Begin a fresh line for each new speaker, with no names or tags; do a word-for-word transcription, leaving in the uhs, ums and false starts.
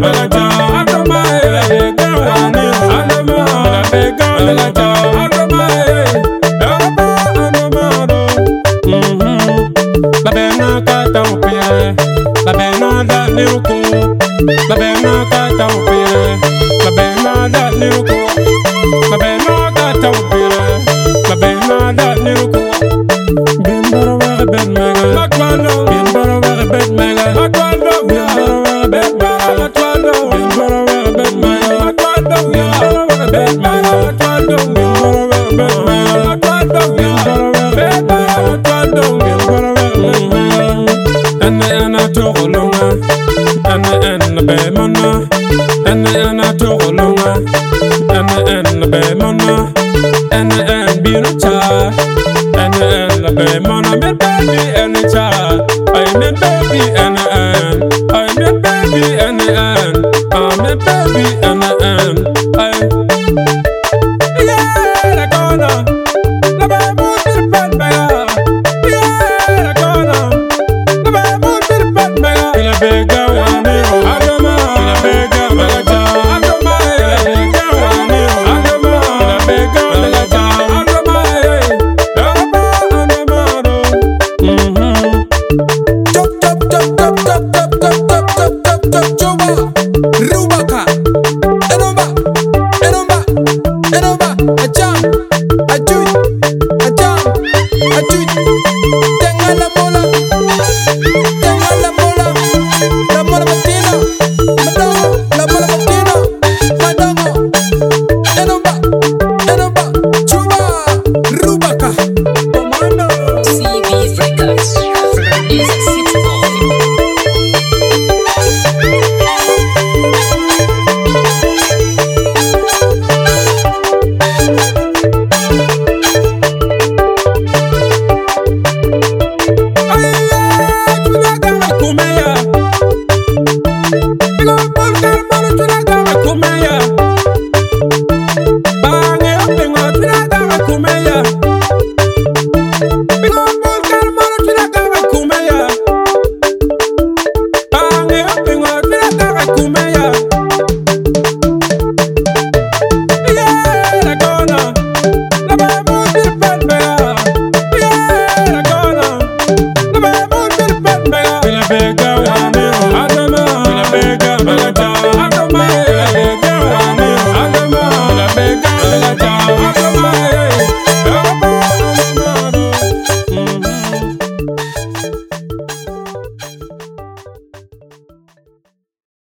Melata, Adama, Adama, Adama, Melata, Adama, Babena kata upire, babena da liruko, babena kata upire, babena da liruko, babena kata upire, babena da liruko. Bimbara wa ben mega, matwando. Bimbara wa ben mega, matwando. Bimbara wa ben mega, matwando. Bimbara wa ben mega, matwando. Bimbara wa ben mega, matwando. Bimbara wa ben mega, matwando. Bimbara wa ben mega, matwando. Bimbara wa ben mega. Ene ena togolonga, ene ena be mona, ene ena togolonga, ene ena be mona, ene ena birucha, ene ena be mona, me baby ene cha, I me baby ene en, I me baby ene